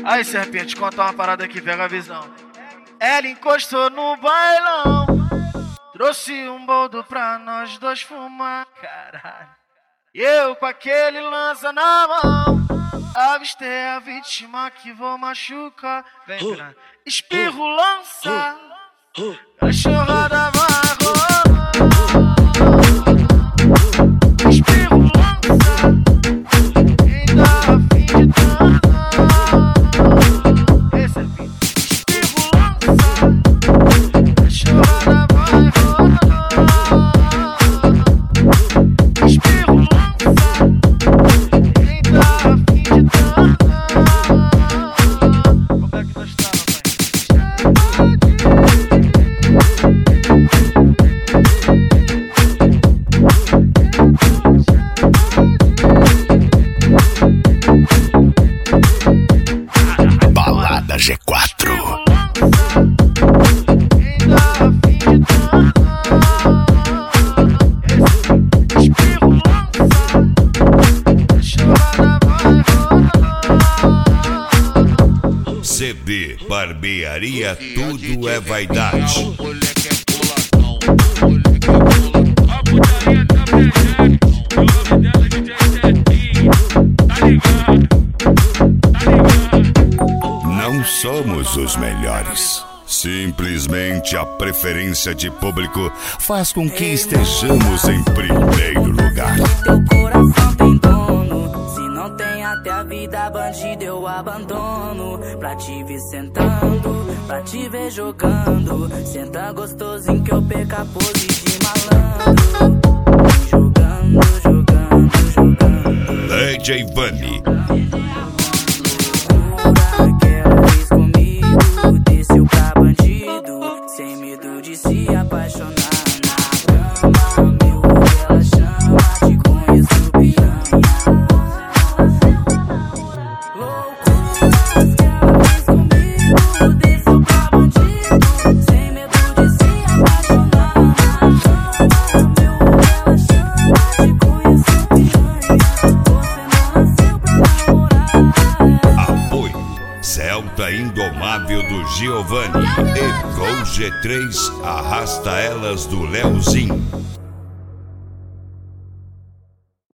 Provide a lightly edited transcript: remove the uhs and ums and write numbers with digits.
Aí, serpente, conta uma parada que pega a visão. Ela encostou no bailão, trouxe um boldo pra nós dois fumar. Caralho. E eu com aquele lança na mão, avistei a vítima que vou machucar. Vem pra espirro, lança, cachorrada vai rolar. Espirro, lança, quem dá a fim de dançar. Esse é fim. Espirro, lança, cachorrada vai rolar. Espirro, lança, quem dá a fim de dançar. Como é que nós tá, Balada G4. CB Barbearia, tudo é vaidade. Não somos os melhores. Simplesmente a preferência de público faz com que estejamos em primeiro lugar. Teu coração tem dono, se não tem até a vida bandida eu abandono. Pra te ver sentando, pra te ver jogando, senta gostosinho que eu perca a pose de malandro. Jogando, jogando, jogando. DJ Vani. Celta Indomável do Giovanni e Gol G3 Arrasta Elas do Leozinho.